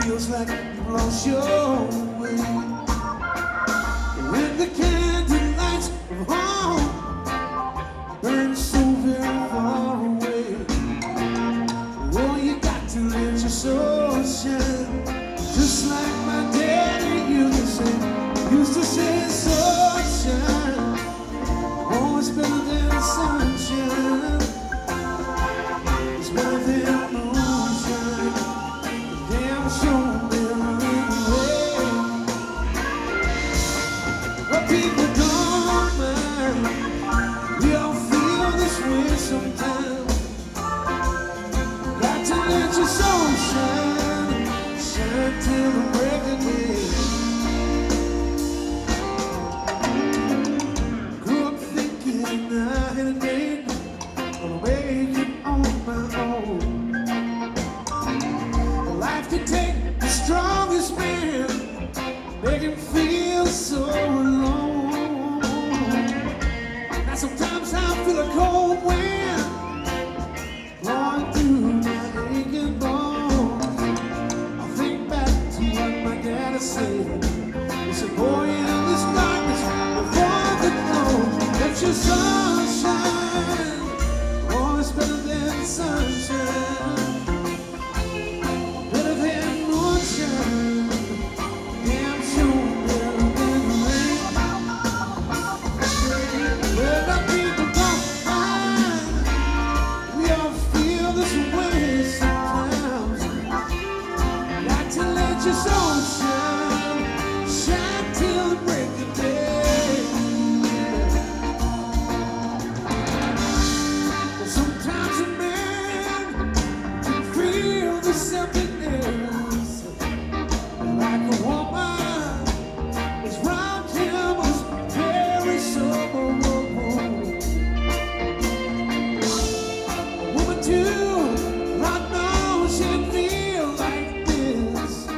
feels like you've lost your way. When the candle lights of home burn so very far away, oh, you got to let your soul shine. Just like my daddy used to say, sunshine, oh, it's better than sunshine. It's better than moonshine. Damn sure better anyway. But people don't mind. We all feel this way sometimes. Got to let your soul shine, shine till the break of day. Grew up thinking I had a name, gonna make it on my own. Life can take the strongest man, make him feel so alone. Now sometimes I feel a cold wind blowing through my aching bones. I think back to what my daddy said. He said, boy, in this darkness, before the dawn, let your sun shine. Oh, it's better than sunshine. Better than moonshine. Damn sure better than rain. Well, the people don't mind. We all feel this way sometimes. Got to let your soul shine, shine till the break of day. But sometimes a man can feel there's something else, like a woman is round him was very sober. A woman too, I know she can feel like this.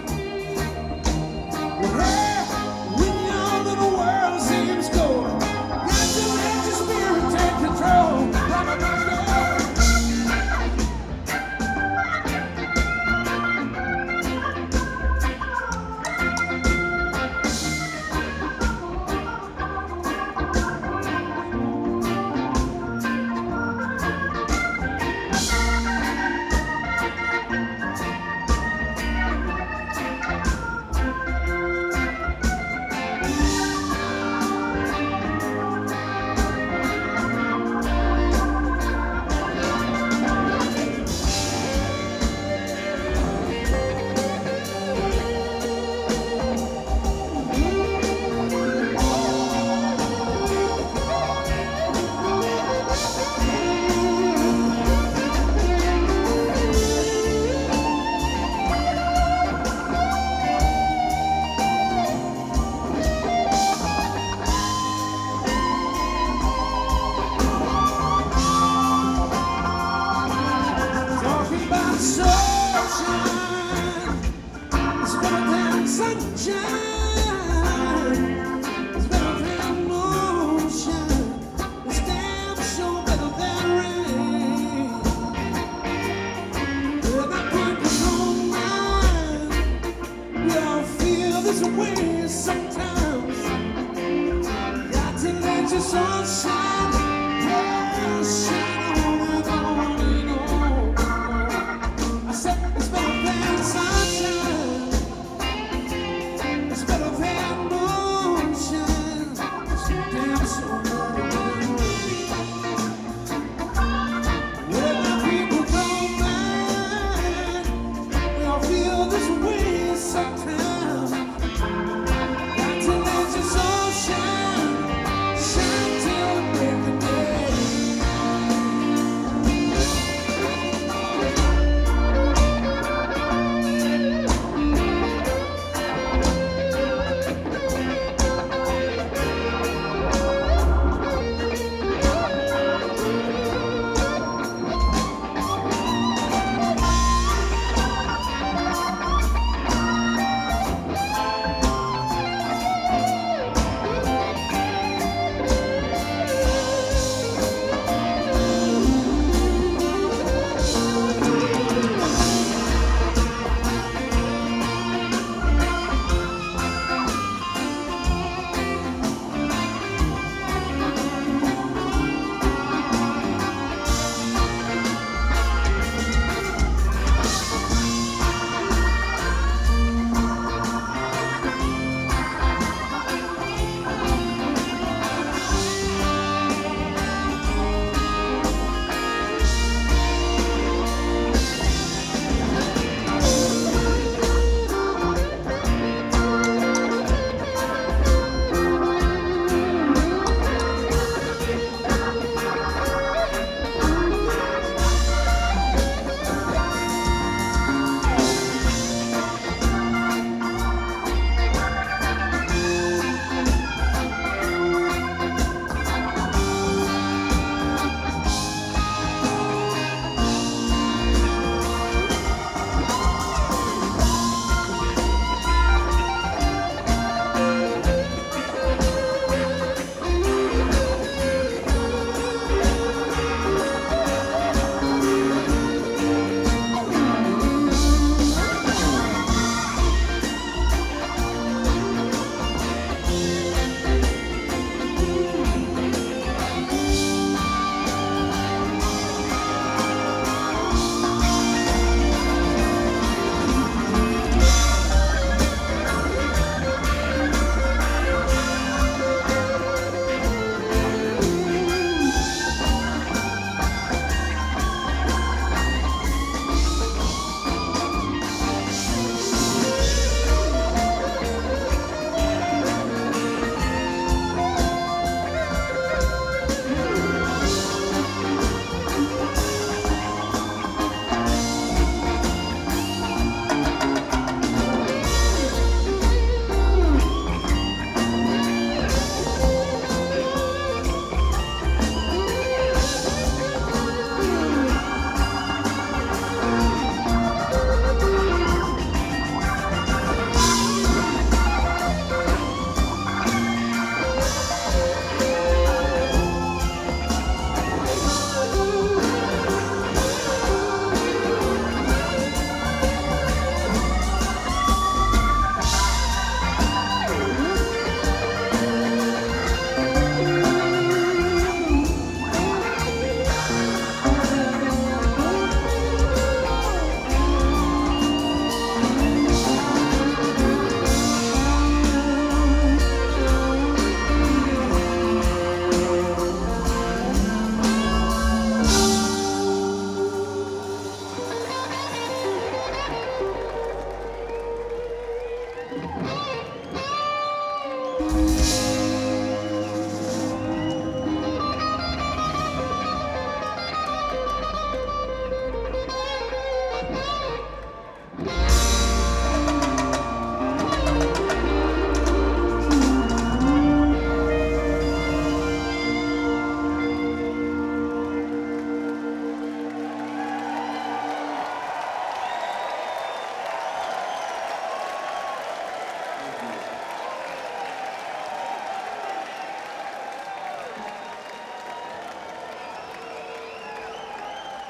Well, hey, when your little world seems cold, got to let your spirit take control. Like a rock star. Talking about sunshine, it's better than sunshine. It's better than moonshine. It's damn sure better than rain. Well, the people don't mind. We all feel this way sometimes. Got to let your soul shine.